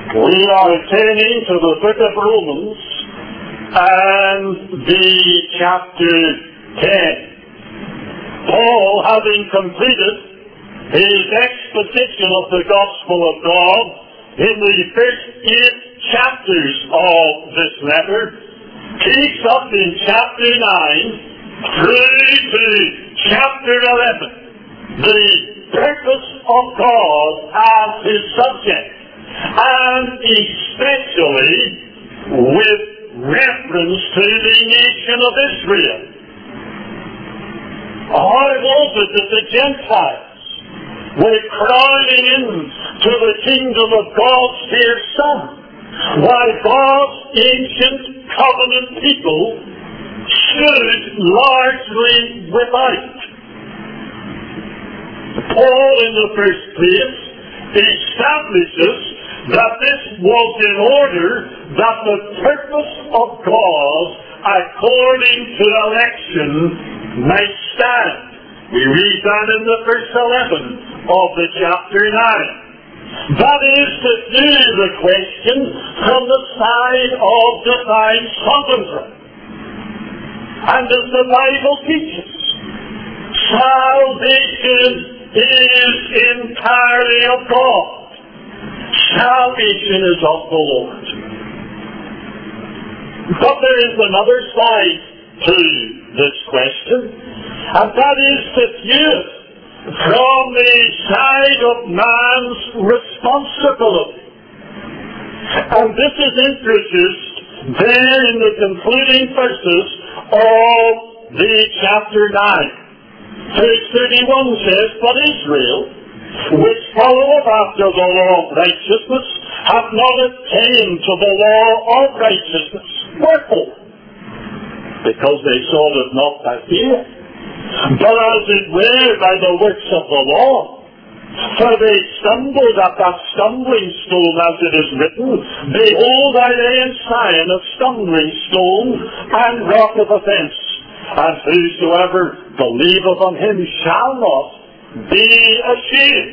We are turning to the book of Romans and the chapter 10. Paul, having completed his exposition of the gospel of God in the first 8 chapters of this letter, takes up in chapter 9 through to chapter 11 the purpose of God as his subject, and especially with reference to the nation of Israel. How was it that the Gentiles were crowding in to the kingdom of God's dear Son, while God's ancient covenant people stood largely without? Paul, in the first place, establishes that this was in order that the purpose of God according to election might stand. We read that in the verse 11 of the chapter 9. That is to do the question from the side of divine sovereignty. And as the Bible teaches, salvation is entirely of God. Salvation is of the Lord. But there is another side to this question, and that is to view it from the side of man's responsibility. And this is introduced there in the concluding verses of the chapter 9. Verse 31 says, "But Israel, which followeth after the law of righteousness, hath not attained to the law of righteousness." Wherefore? Because they sought it not by faith, but as it were by the works of the law. For they stumbled at that stumbling stone, as it is written, "Behold, I lay in Zion a stumbling stone and rock of offence, and whosoever believeth on him shall not be ashamed."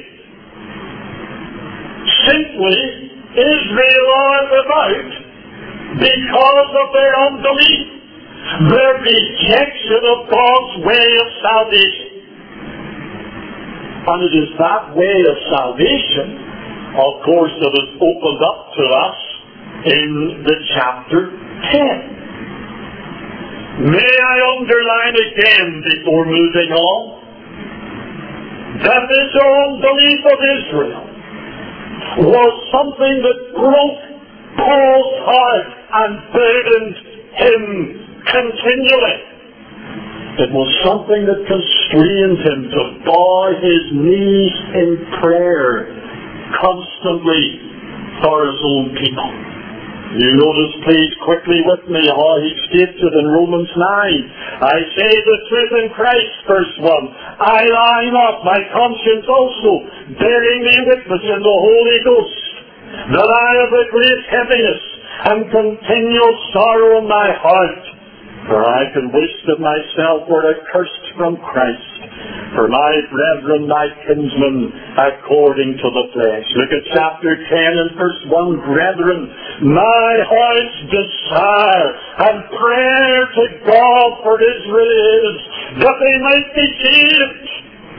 Simply, Israel are without because of their unbelief, their rejection of God's way of salvation. And it is that way of salvation, of course, that is opened up to us in the chapter 10. May I underline again before moving on that this unbelief of Israel was something that broke Paul's heart and burdened him continually. It was something that constrained him to bow his knees in prayer constantly for his own people. You notice, please, quickly with me how he states it in Romans 9. "I say the truth in Christ," verse 1. "I lie not, my conscience also, bearing me witness in the Holy Ghost, that I have a great heaviness and continual sorrow in my heart. For I can wish that myself were accursed from Christ, for my brethren, my kinsmen, according to the flesh." Look at chapter 10 and verse 1. "Brethren, my heart's desire and prayer to God for Israel is that they might be saved."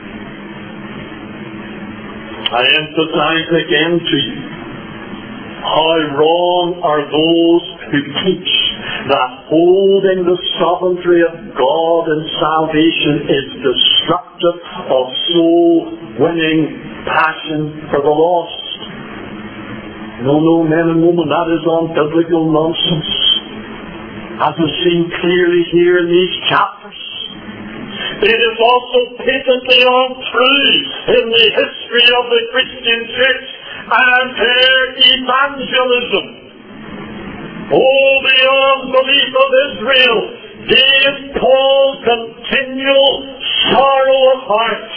I emphasize again to you, how wrong are those who teach that holding the sovereignty of God in salvation is destructive of soul-winning passion for the lost. No, men and women, that is unbiblical nonsense, as is seen clearly here in these chapters. It is also patently untrue in the history of the Christian church and her evangelism. Oh, the unbelief of Israel gave Paul continual sorrow of heart.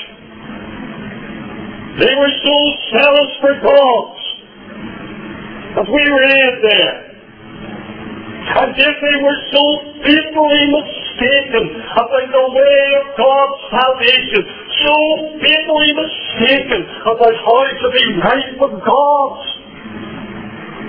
They were so zealous for God, as we read there. And yet they were so fatally mistaken about the way of God's salvation, so fatally mistaken about how to be right with God.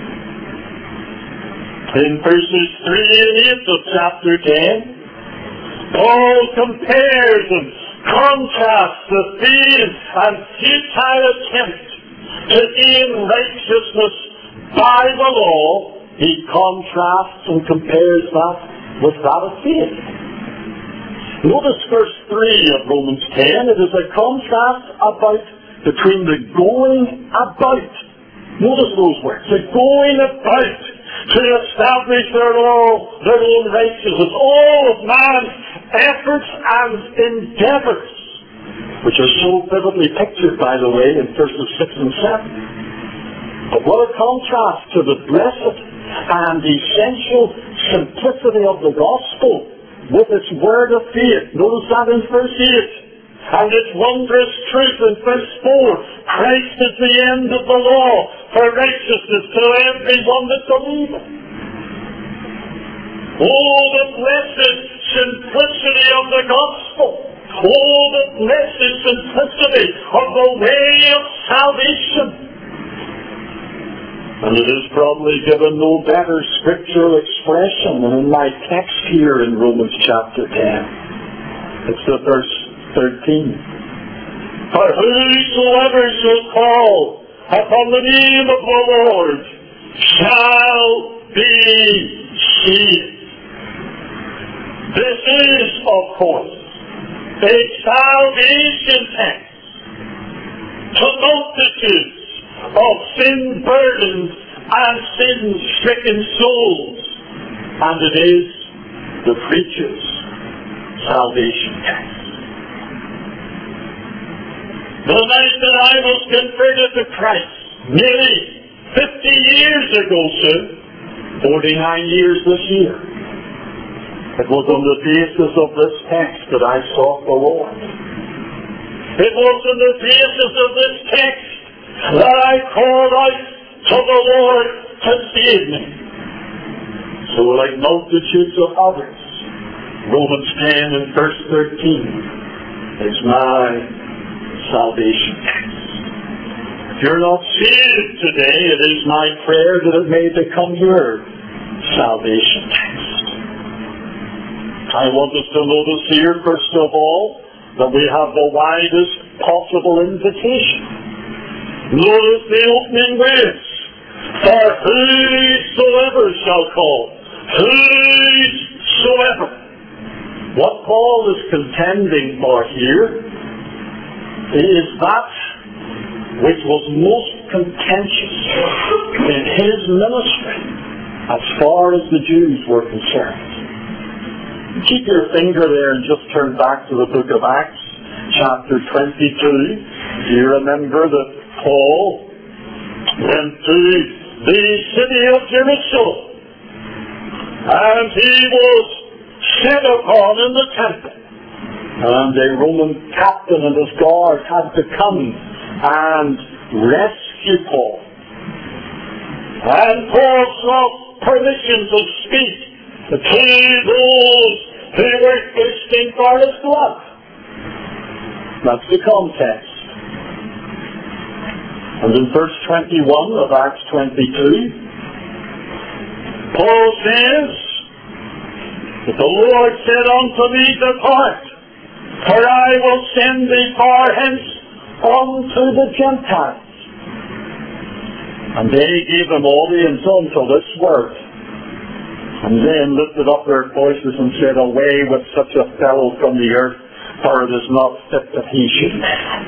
In verses 3 and 8 of chapter 10, Paul compares and contrasts the vain and futile attempt to gain righteousness by the law. He contrasts and compares that with that of faith. Notice verse 3 of Romans 10. It is a contrast between the going about. Notice those words. The going about to establish their own righteousness. All of man's efforts and endeavors, which are so vividly pictured, by the way, in verses 6 and 7. But what a contrast to the blessed and essential simplicity of the gospel with its word of faith. Notice that in verse 8. And its wondrous truth in verse 4. Christ is the end of the law for righteousness to everyone that believeth. Oh, the blessed simplicity of the gospel. Oh, the blessed simplicity of the way of salvation. And it is probably given no better scriptural expression than in my text here in Romans chapter 10. It's the verse 13. For whosoever shall call upon the name of the Lord shall be saved. This is, of course, a salvation text to multitudes of sin-burdened and sin-stricken souls. And it is the preacher's salvation text. The night that I was converted to Christ, nearly 50 years ago, sir, 49 years this year, it was on the basis of this text that I sought the Lord. It was on the basis of this text that I called out to the Lord to save me. So like multitudes of others, Romans 10 and verse 13 is my salvation text. If you're not saved today, it is my prayer that it may become your salvation text. I want us to notice here, first of all, that we have the widest possible invitation. Notice the opening words. For whosoever shall call. Whosoever. What Paul is contending for here is that which was most contentious in his ministry as far as the Jews were concerned. Keep your finger there and just turn back to the book of Acts, chapter 22. Do you remember that Paul went to the city of Jerusalem and he was set upon in the temple? And a Roman captain and his guard had to come and rescue Paul. And Paul sought permission to speak to those who were thirsting for his blood. That's the context. And in verse 21 of Acts 22, Paul says that the Lord said unto me, Depart, for I will send thee far hence unto the Gentiles. And they gave him audience unto this word. And then lifted up their voices and said, Away with such a fellow from the earth, for it is not fit that he should live.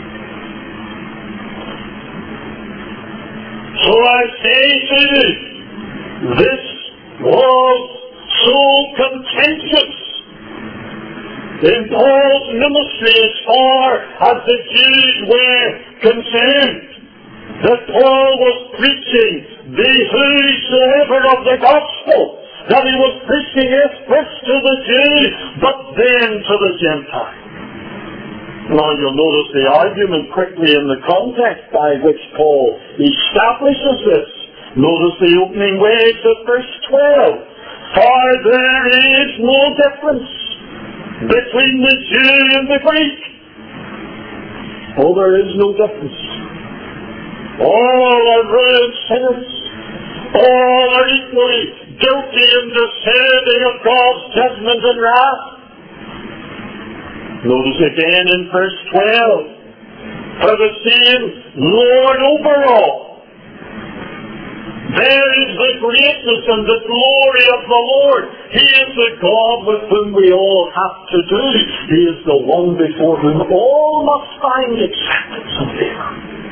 So I say to you, this was so contentious in Paul's ministry as far as the Jews were concerned, that Paul was preaching the whosoever of the gospel, that he was preaching it first to the Jews, but then to the Gentiles. Now you'll notice the argument quickly in the context by which Paul establishes this. Notice the opening words of verse 12. For there is no difference between the Jew and the Greek. Oh, there is no difference. All are ruined sinners. All are equally guilty and deserving of God's judgment and wrath. Notice again in verse 12, for the same Lord over all. There is the greatness and the glory of the Lord. He is the God with whom we all have to do. He is the one before whom all must find acceptance and favor.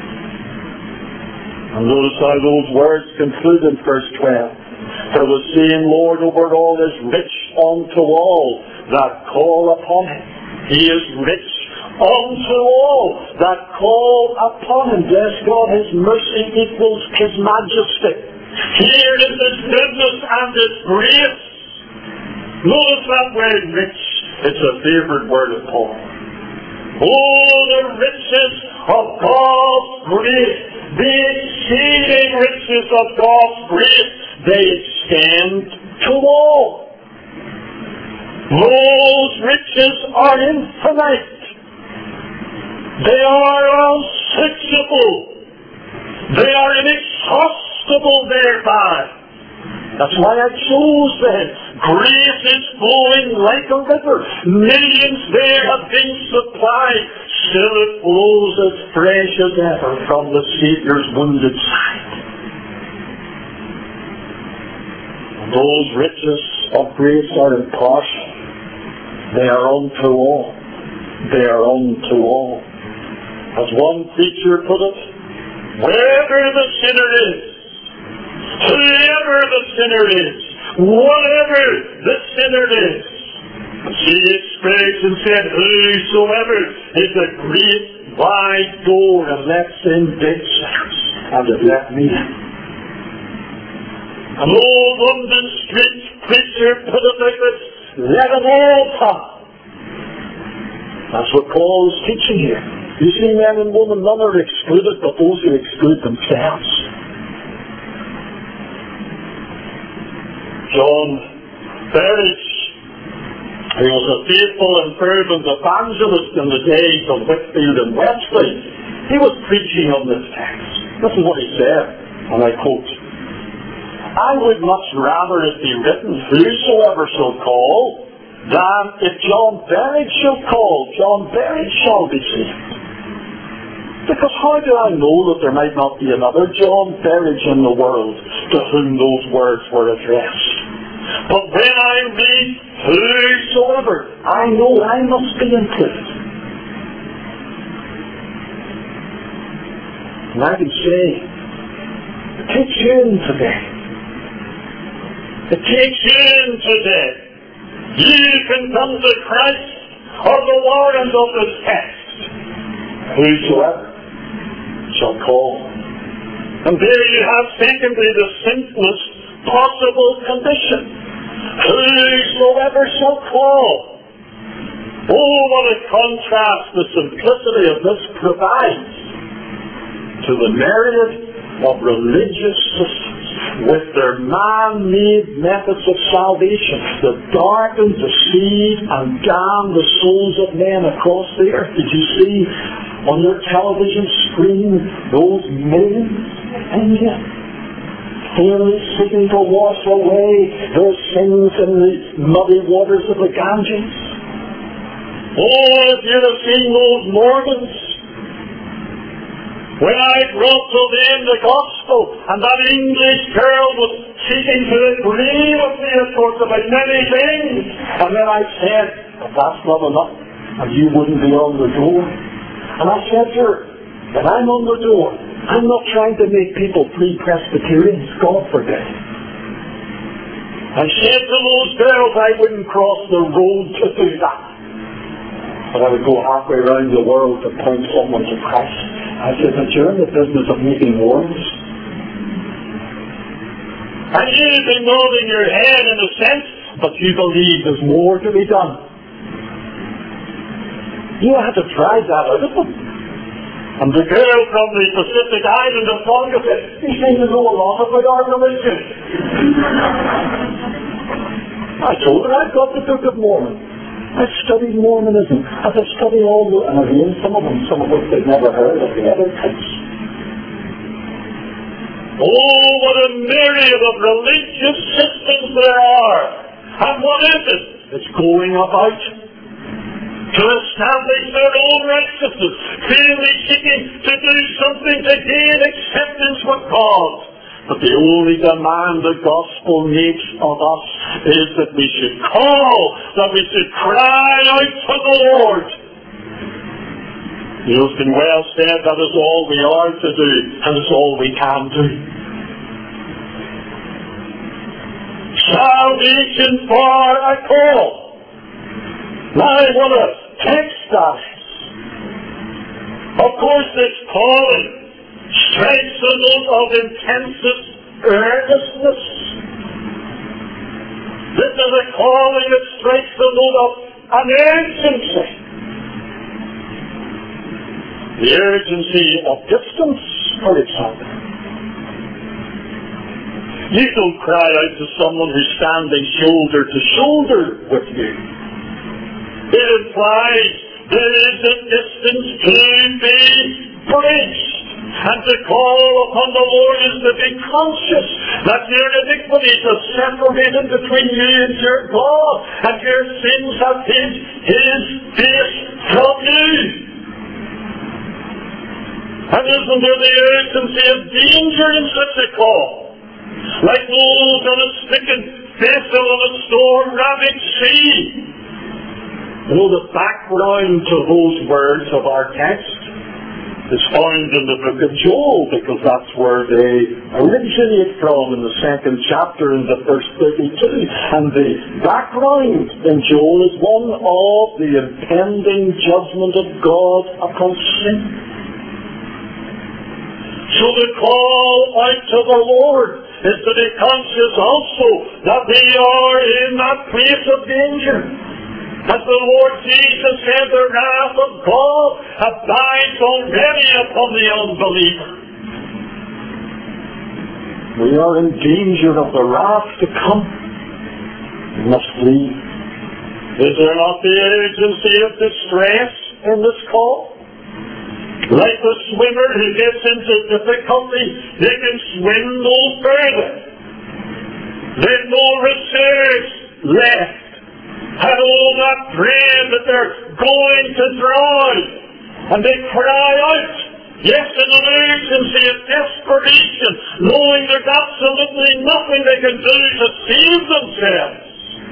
And notice how those words conclude in verse 12. For the same Lord over all is rich unto all that call upon him. He is rich unto all that call upon him. Bless God, his mercy equals his majesty. Here is his goodness and his grace. Notice that word rich. It's a favourite word of Paul. Oh, the riches of God's grace, the exceeding riches of God's grace, they extend to all. Those riches are infinite. They are unsearchable. They are inexhaustible thereby. That's why I chose them. Grace is flowing like a river. Millions there have been supplied. Still it flows as fresh as ever from the Saviour's wounded side. And those riches of grace are impartial. They are unto all. They are unto all. As one preacher put it, wherever the sinner is, whoever the sinner is, whatever the sinner is, she expressed and said, whosoever is a great wide door and lets in big sinners, and it let me in. An old London street preacher put it like this, let them all come. That's what Paul is teaching here. You see, men and women, none are excluded, but those who exclude themselves. John Berridge, he was a faithful and fervent evangelist in the days of Whitfield and Wesley. He was preaching on this text. This is what he said, and I quote, I would much rather it be written, whosoever shall call, than if John Berridge shall call, John Berridge shall be saved. Because how do I know that there might not be another John Berridge in the world to whom those words were addressed? But when I read whosoever, I know I must be included. And I can say, it takes you in today. It takes you in today. You can come to Christ or the warrant of this text. Whosoever shall call. And there you have, secondly, the simplest possible condition. Whosoever shall call. Oh, what a contrast the simplicity of this provides to the myriad of religious systems with their man-made methods of salvation that darken, deceive, and damn the souls of men across the earth. Did you see on your television screen those millions in India clearly seeking to wash away their sins in the muddy waters of the Ganges? Oh, if you'd have seen those Mormons when I brought to them the gospel, and that English girl was seeking to agree with me, of course, about many things. And then I said, but that's not enough, and you wouldn't be on the door. And I said to her, when I'm on the door, I'm not trying to make people pre-Presbyterians, God forbid. I said to those girls I wouldn't cross the road to do that. But I would go halfway around the world to point someone to Christ. I said, but you're in the business of making wars. And you've been nodding your head in a sense, but you believe there's more to be done. You had to try that out of them. And the girl from the Pacific island of Tonga said, you seem to know a lot about our religion. I told her I've got the Book of Mormon. I've studied Mormonism. I've studied all the, and I've read some of which they've never heard of the other types. Oh, what a myriad of religious systems there are. And what is it? It's going about to establish their own righteousness, clearly seeking to do something to gain acceptance with God. But the only demand the gospel makes of us is that we should call, that we should cry out to the Lord. It has been well said that is all we are to do, and it's all we can do. Salvation for a call. Now what a text that is. Of course this calling strikes a note of intensest earnestness. This is a calling that strikes a note of an urgency. The urgency of distance, for example. You don't cry out to someone who's standing shoulder to shoulder with you. It implies there is a distance to be bridged. And to call upon the Lord is to be conscious that your iniquities are separated between you and your God, and your sins have hid His face from you. And isn't there the urgency of danger in such a call? Like those on a stricken vessel on a storm-ravaged sea. You know, the background to those words of our text is found in the book of Joel, because that's where they originate from, in the 2nd chapter in the verse 32. And the background in Joel is one of the impending judgment of God upon sin. So the call out to the Lord is to be conscious also that we are in that place of danger. As the Lord Jesus said, the wrath of God abides already upon the unbeliever. We are in danger of the wrath to come. We must flee. Is there not the urgency of distress in this call? Like the swimmer who gets into difficulty, they can swim no further. There's no reserves left. And all that dread that they're going to drown. And they cry out, yes, in an urgency of desperation, knowing there's absolutely nothing they can do to save themselves.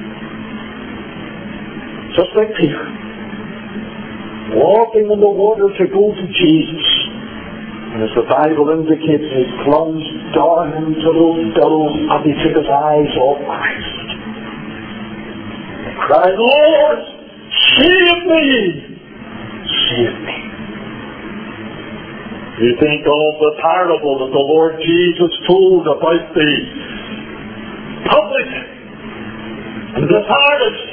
Just like Peter, walking in the water to go to Jesus. And as the Bible indicates, he plunged down into those billows and he took his eyes off Christ. Cried, Lord, save me! Save me. You think of the parable that the Lord Jesus told about the publican and the Pharisee.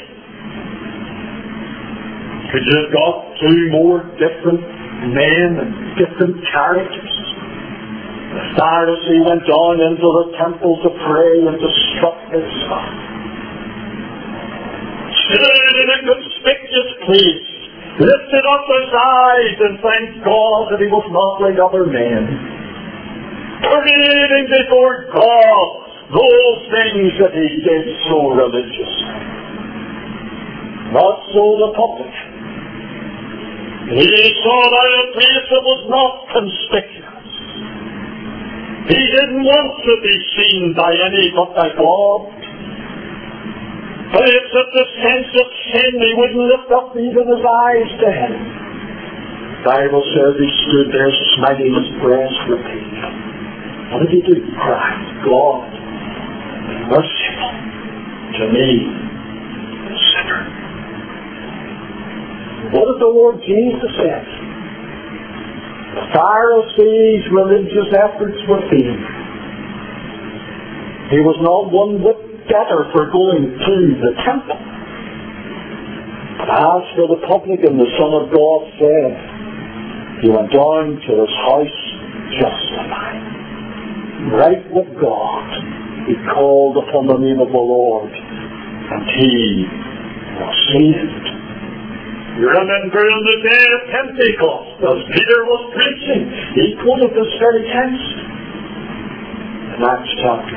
Could you have got two more different men and different characters? The Pharisee went down into the temple to pray and to strut his stuff. Stood in a conspicuous place, lifted up his eyes and thanked God that he was not like other men. Parading before God those things that he did so religiously. Not so the public. He saw that a place that was not conspicuous. He didn't want to be seen by any but by God. But it's at the sense of sin he wouldn't lift up even his eyes to heaven. The Bible says he stood there smiting his breast repeatedly. What did he do? Cry, God, be merciful to me, the sinner. What did the Lord Jesus say? The Pharisees' religious efforts were vain. He was not one whit better for going to the temple. But as for the publican, the Son of God said, he went down to his house justified. Right with God, he called upon the name of the Lord, and he was saved. You remember on the day of Pentecost, as Peter was preaching, he quoted this very text. in Acts chapter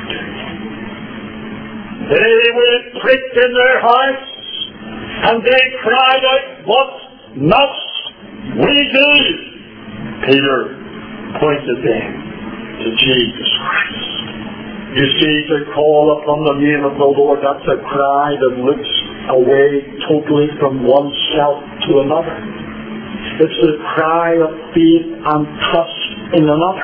2. They were pricked in their hearts, and they cried out, "What must we do?" Peter pointed them to Jesus Christ. You see, to call upon the name of the Lord, that's a cry that looks away totally from oneself to another. It's the cry of faith and trust in another.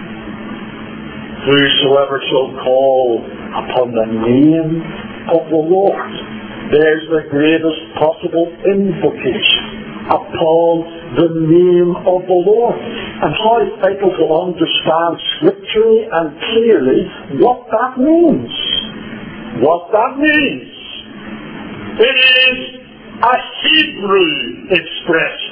Whosoever shall call upon the name of the Lord. There's the greatest possible invocation upon the name of the Lord. And how vital to understand scripturally and clearly what that means. What that means. It is a Hebrew expression.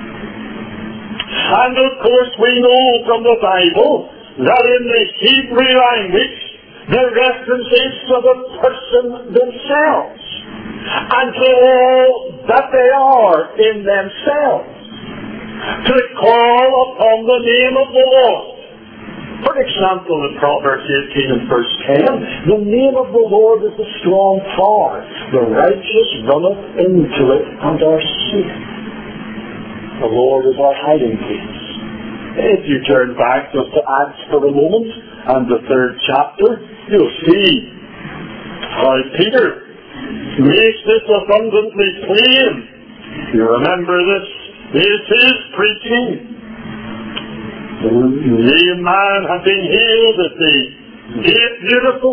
And of course we know from the Bible that in the Hebrew language the reference is to the person themselves and to all that they are in themselves. To call upon the name of the Lord. For example, in Proverbs 18 and verse 10, the name of the Lord is a strong tower. The righteous runneth into it and are safe. The Lord is our hiding place. If you turn back just to Acts for a moment, and the 3rd chapter, you'll see how Peter makes this abundantly plain. You remember this is his preaching. The lame man had been healed at the Gate Beautiful.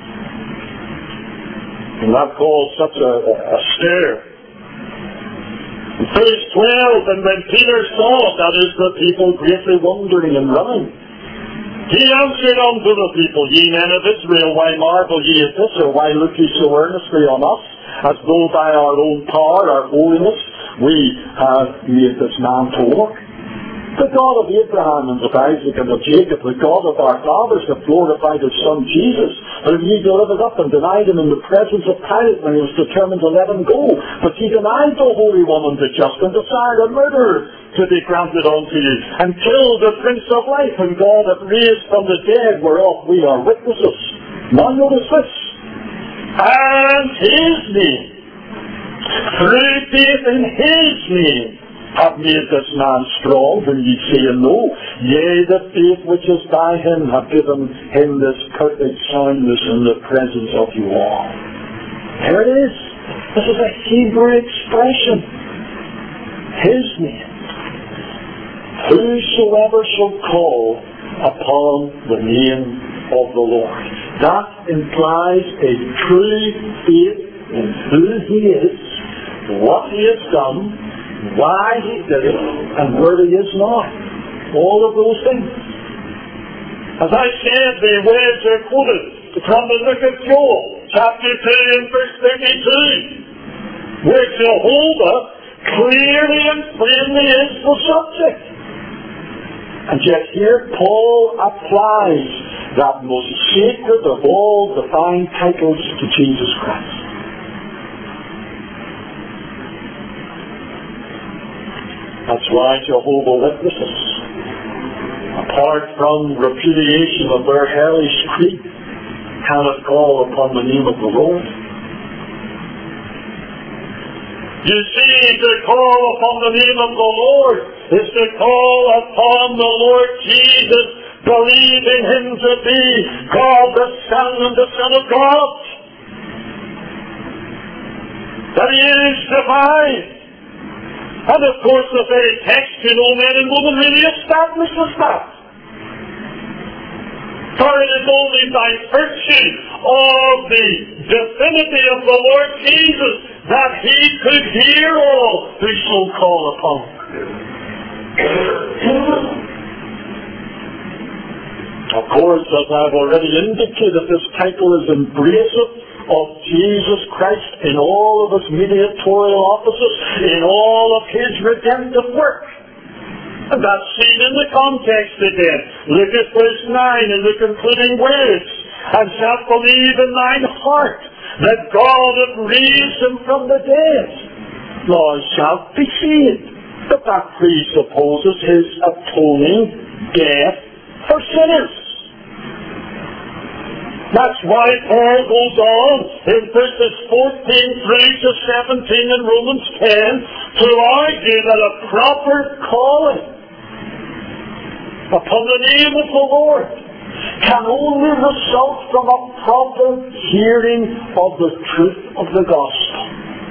And that caused such a stir. In verse 12, and when Peter saw, that is, the people greatly wondering and running, he answered unto the people, Ye men of Israel, why marvel ye at this, or why look ye so earnestly on us, as though by our own power, our holiness, we have made this man to walk? The God of Abraham and of Isaac and of Jacob, the God of our fathers, have glorified his Son Jesus, whom ye delivered up and denied him in the presence of Pilate when he was determined to let him go. But ye denied the Holy One and the just, and desired a murderer to be granted unto you, and killed the Prince of Life, whom God hath raised from the dead, whereof we are witnesses. Now notice this. And his name, through faith in his name, have made this man strong, whom ye see and know. Yea, the faith which is by him have given him this perfect soundness in the presence of you all. There it is. This is a Hebrew expression. His name. Whosoever shall call upon the name of the Lord. That implies a true faith in who he is, what he has done, why he did it, and where he is now. All of those things. As I said, the words are quoted from the book of Joel, chapter 2 and verse 32, where Jehovah clearly and plainly is the subject. And yet here Paul applies that most sacred of all divine titles to Jesus Christ. That's why Jehovah Witnesses, apart from repudiation of their hellish creed, cannot call upon the name of the Lord. You see, to call upon the name of the Lord is to call upon the Lord Jesus, believing him to be God the Son and the Son of God. That he is divine. And of course the very text, men and women, really establishes that. For it is only by virtue of the divinity of the Lord Jesus that he could hear all who shall call upon him. Of course, as I've already indicated, this title is embracive of Jesus Christ in all of his mediatorial offices, in all of his redemptive work. And that's seen in the context again. Look at verse 9 in the concluding words. And shalt believe in thine heart that God hath raised him from the dead, thou shalt be saved. But that presupposes his atoning death for sinners. That's why Paul goes on in verses 14:3 to 17 in Romans 10 to argue that a proper calling upon the name of the Lord can only result from a proper hearing of the truth of the gospel.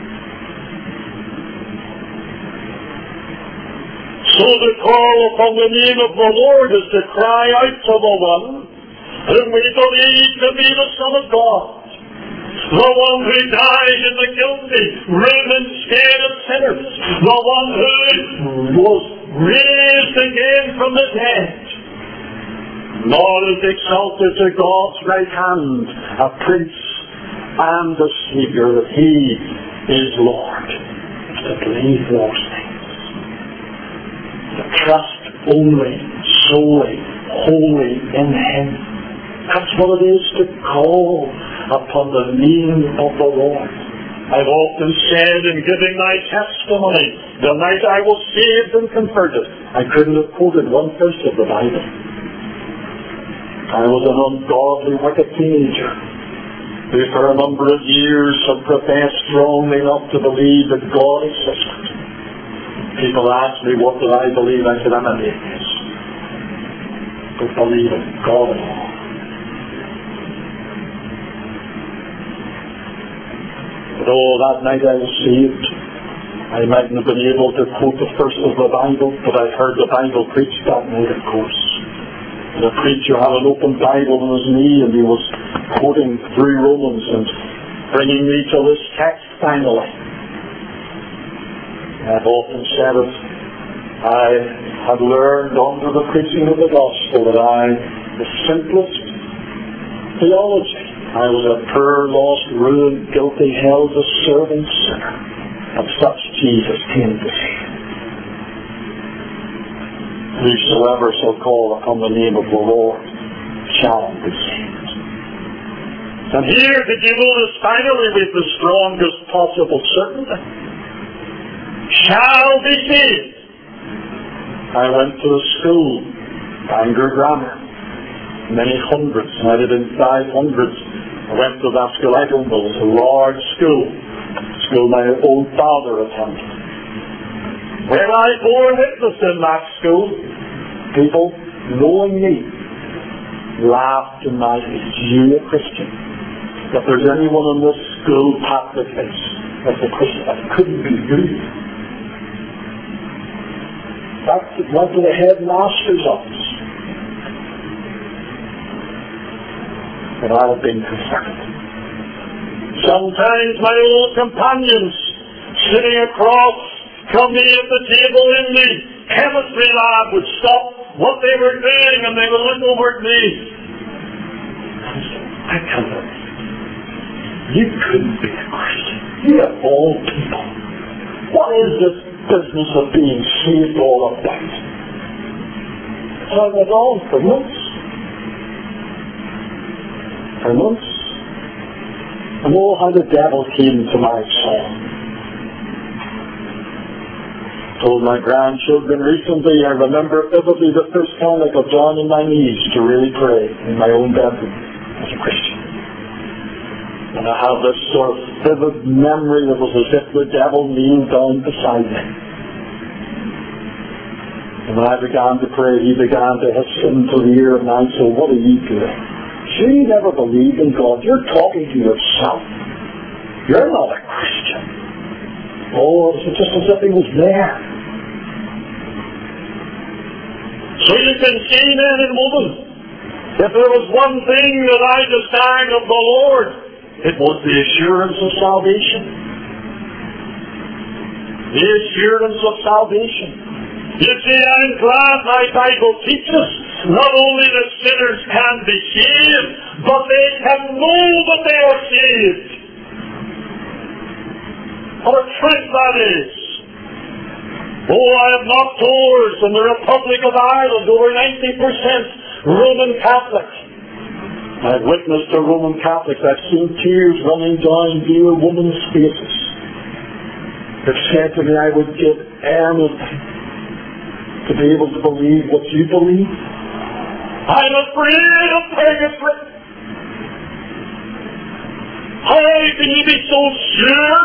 So to call upon the name of the Lord is to cry out to the one whom we believe to be the Son of God, the one who died in the guilty room instead of sinners, the one who was raised again from the dead. Lord is exalted to God's right hand, a Prince and a Savior, that He is Lord. To believe those things, to trust only, solely, wholly in Him. That's what it is to call upon the name of the Lord. I've often said in giving my testimony, the night I was saved and converted, I couldn't have quoted one verse of the Bible. I was an ungodly, wicked teenager who for a number of years had professed strongly enough to believe that God existed. People asked me, what did I believe? I said, I'm an atheist. Don't believe in God at all. But that night I was saved. I mightn't have been able to quote the verse of the Bible, but I heard the Bible preached that night, of course. The preacher had an open Bible on his knee, and he was quoting through Romans and bringing me to this text finally. I've often said it. I had learned under the preaching of the gospel that the simplest theology, I was a poor, lost, ruined, guilty, hell-deserving sinner, and such Jesus came to save. Whosoever shall call upon the name of the Lord shall be saved. And here, did you notice finally with the strongest possible certainty? Shall be saved. I went to a school, Bangor Grammar. Many hundreds, might have been 500s. I went to that school. I don't know, it was a large school. School my old father attended. When I bore witness in that school, people, knowing me, laughed in my face. You a Christian. If there's anyone in this school, pat their face. That's a Christian. That couldn't be you. That went to the headmaster's office. But I've been converted. Sometimes my old companions sitting across from me at the table in the chemistry lab would stop what they were doing and they would look over at me. I can't believe you couldn't be a Christian. You of all people. What is this business of being saved all about? So I went on for months. For months. And how the devil came to my soul. Told my grandchildren recently, I remember vividly the first time I got down on my knees to really pray in my own bedroom as a Christian. And I have this sort of vivid memory that was as if the devil kneeled down beside me. And when I began to pray, he began to hiss into the ear of mine, so what are you doing? Sure, you never believed in God. You're talking to yourself. You're not a Christian. Oh, it's just as if he was there. So you can see, men and women, if there was one thing that I desired of the Lord, it was the assurance of salvation. The assurance of salvation. You see, I'm glad my Bible teaches not only that sinners can be saved, but they can know that they are saved. What a truth that is. Oh, I have knocked doors in the Republic of Ireland, over 90% Roman Catholic. I've witnessed to Roman Catholics. I've seen tears running down dear women's faces. They've said to me, I would give anything to be able to believe what you believe. I'm afraid of purgatory. can you be so sure?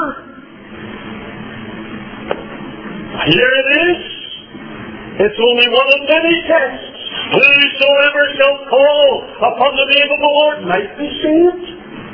Here it is. It's only one of many tests. Whosoever shall call upon the name of the Lord might be saved.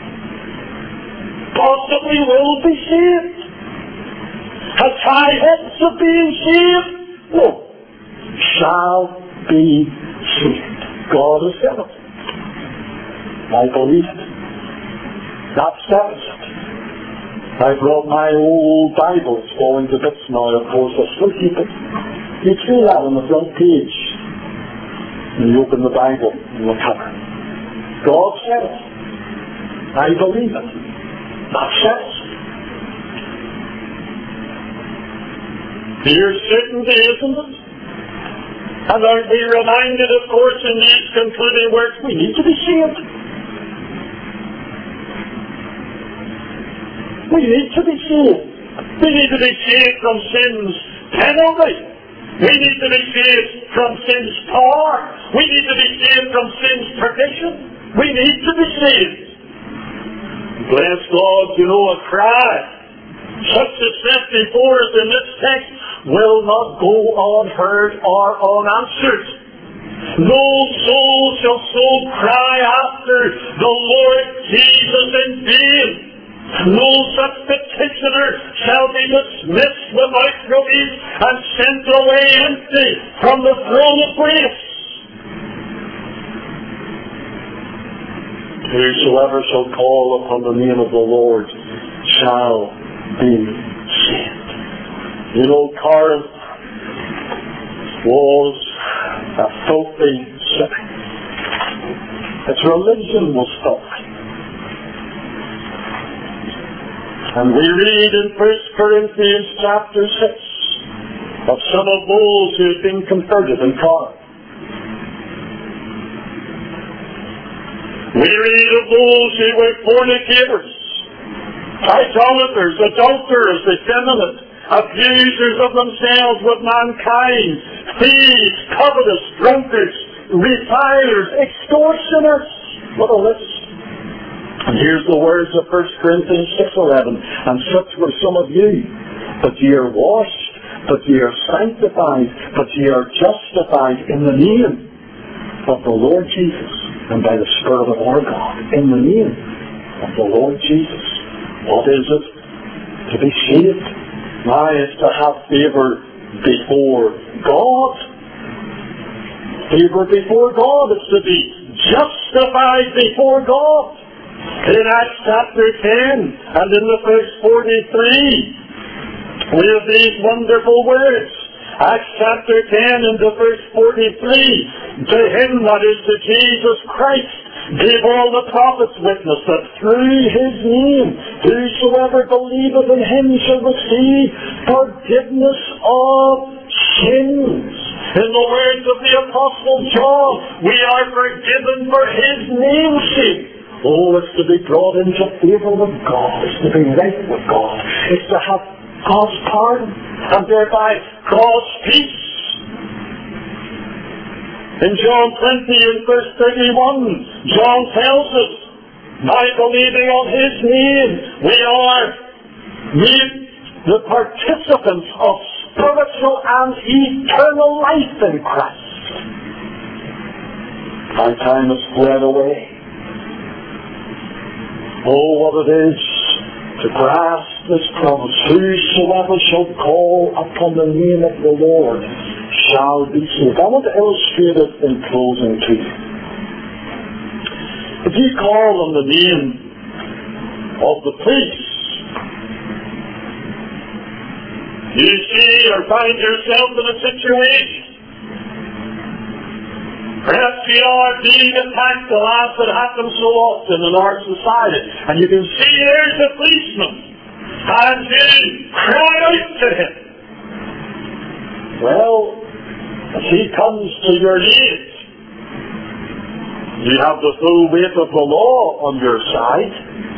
Possibly will be saved. Has high hopes of being saved? No. Shall be saved. God has said it. I believe it. That settles it. I brought my old Bible. It's falling to bits now, of course. I still keep it. You see that on the front page. And you open the Bible and look at it. God said it. I believe it. That settles it. Here's certainty, isn't it? And aren't we reminded, of course, in these concluding words, we need to be saved. We need to be saved. We need to be saved from sin's penalty. We need to be saved from sin's power. We need to be saved from sin's perdition. We need to be saved. Bless God, a cry such as set before us in this text will not go unheard or unanswered. No soul shall so cry after the Lord Jesus in vain. No such petitioner shall be dismissed without relief and sent away empty from the throne of grace. Whosoever shall call upon the name of the Lord shall be saved. Corinth was a filthy city. Its religion was filthy. And we read in 1 Corinthians chapter 6 of some of those who had been converted in Corinth. We read of those who were fornicators, idolaters, adulterers, effeminate, abusers of themselves with mankind, thieves, covetous, drunkards, revilers, extortioners. What a list. And here's the words of 1 Corinthians 6:11. And such were some of you, but ye are washed, but ye are sanctified, but ye are justified in the name of the Lord Jesus and by the Spirit of our God. In the name of the Lord Jesus. What is it to be saved? Why, it's to have favor before God. Favor before God. It's to be justified before God. In Acts chapter 10 and in the verse 43, we have these wonderful words. Acts chapter 10 and the verse 43, to him, that is to Jesus Christ, gave all the prophets witness that through his name whosoever believeth in him shall receive forgiveness of sins. In the words of the Apostle John, we are forgiven for his name's sake. Oh, it's to be brought into favor with God. It's to be right with God. It's to have God's pardon and thereby God's peace. In John 20 and verse 31, John tells us, by believing on his name, we are made the participants of spiritual and eternal life in Christ. My time has fled away. Oh, what it is to grasp this promise. Whosoever shall call upon the name of the Lord shall be saved. I want to illustrate it in closing to you. If you call on the name of the police, you see or find yourself in a situation. Perhaps you are being attacked, the last that happens so often in our society. And you can see there's a policeman. And you cry out to him. Well, as he comes to your aid, you have the full weight of the law on your side.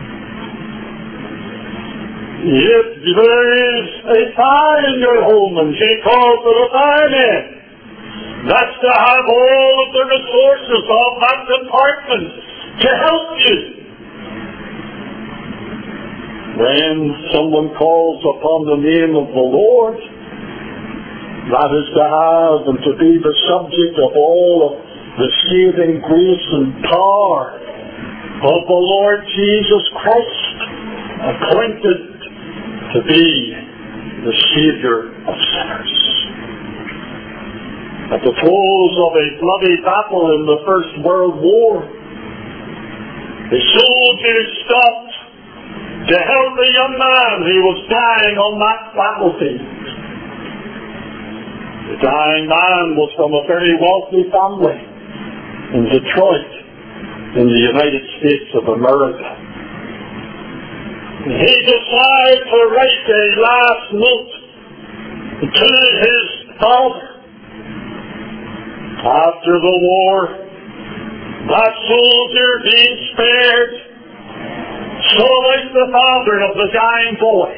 If there is a fire in your home and you call for the fireman, that's to have all of the resources of that department to help you. When someone calls upon the name of the Lord, that is to have and to be the subject of all of the saving grace and power of the Lord Jesus Christ, appointed to be the Savior of sinners. At the close of a bloody battle in the First World War, the soldiers stopped to help a young man who was dying on that battlefield. The dying man was from a very wealthy family in Detroit, in the United States of America. He decided to write a last note to his father. After the war, that soldier being spared, so like the father of the dying boy.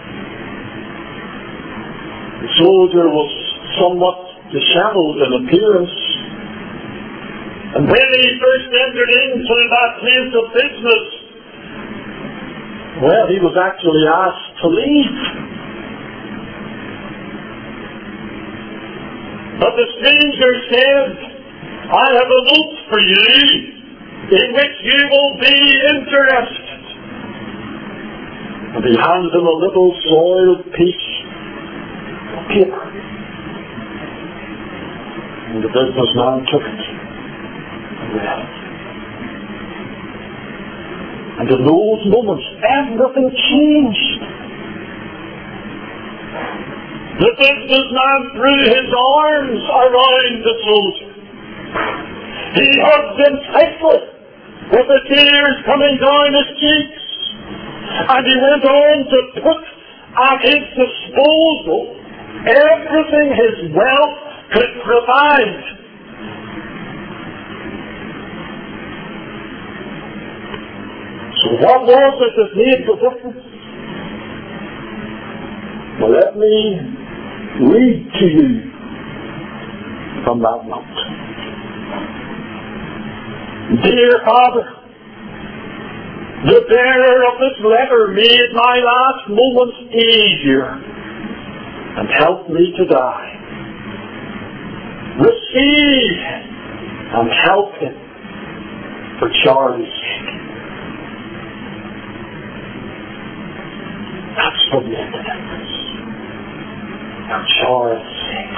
The soldier was somewhat disheveled in appearance, and when he first entered into that place of business, well, he was actually asked to leave. But the stranger said, I have a note for you in which you will be interested. And he handed him a little soiled piece of paper. And the businessman took it and read it. And in those moments, everything changed. The businessman threw his arms around the soldier. He hugged him tightly, with the tears coming down his cheeks. And he went on to put at his disposal everything his wealth could provide. So what was it that made the difference? Well, let me read to you from that note. Dear Father, the bearer of this letter made my last moments easier and helped me to die. Receive and help him for Charlie's sake. That's what made the difference. For Charlie's sake.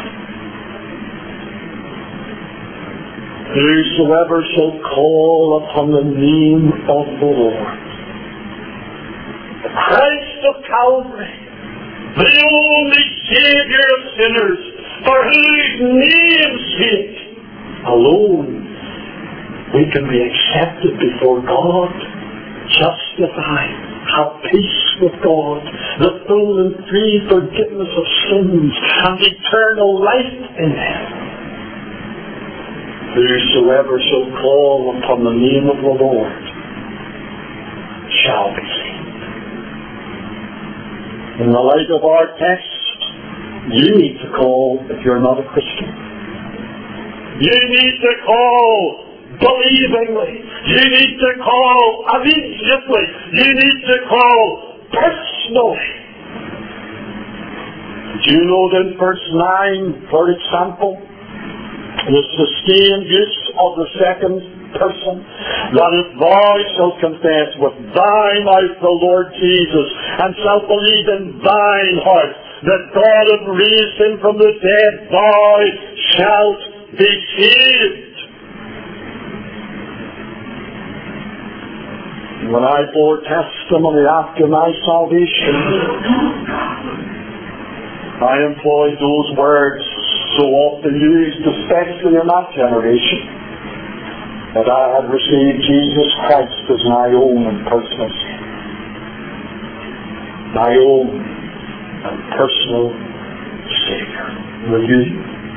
Whosoever shall call upon the name of the Lord, the Christ of Calvary, the only Savior of sinners, for whose name's sake alone we can be accepted before God, justified, have peace with God, the full and free forgiveness of sins, and eternal life in Him. Whosoever shall call upon the name of the Lord shall be saved. In the light of our text, you need to call if you're not a Christian. You need to call believingly. You need to call immediately. You need to call personally. Did you know that in verse 9, for example, the sustained use of the second person, that if thou shalt confess with thine mouth the Lord Jesus, and shalt believe in thine heart that God hath raised him from the dead, thou shalt be saved. When I bore testimony after my salvation, I employed those words so often used, especially in that generation, that I had received Jesus Christ as my own and personal Savior. My own and personal Savior. Will you?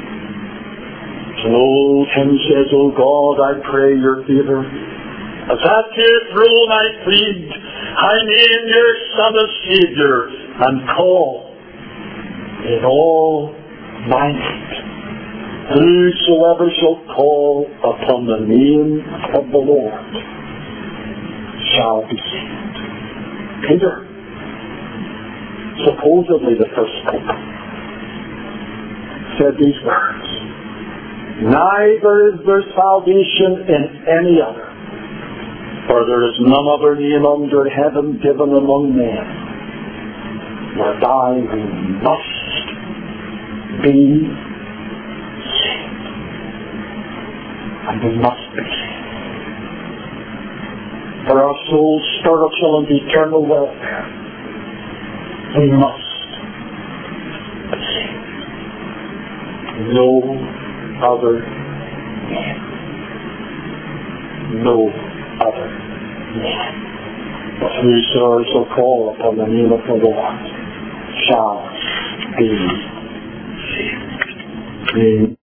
An old hymn says, O God, I pray your favor. As at your throne I plead, I name your Son as Savior, and call in all my need. Whosoever shall call upon the name of the Lord shall be saved. Peter supposedly the first pope, said these words, "Neither is there salvation in any other, for there is none other name under heaven given among men, whereby we must be saved." And we must be saved. For our soul's spiritual and eternal welfare, we must be saved. No other name. No other name. But whosoever shall call upon the name of the Lord shall be saved. Amen.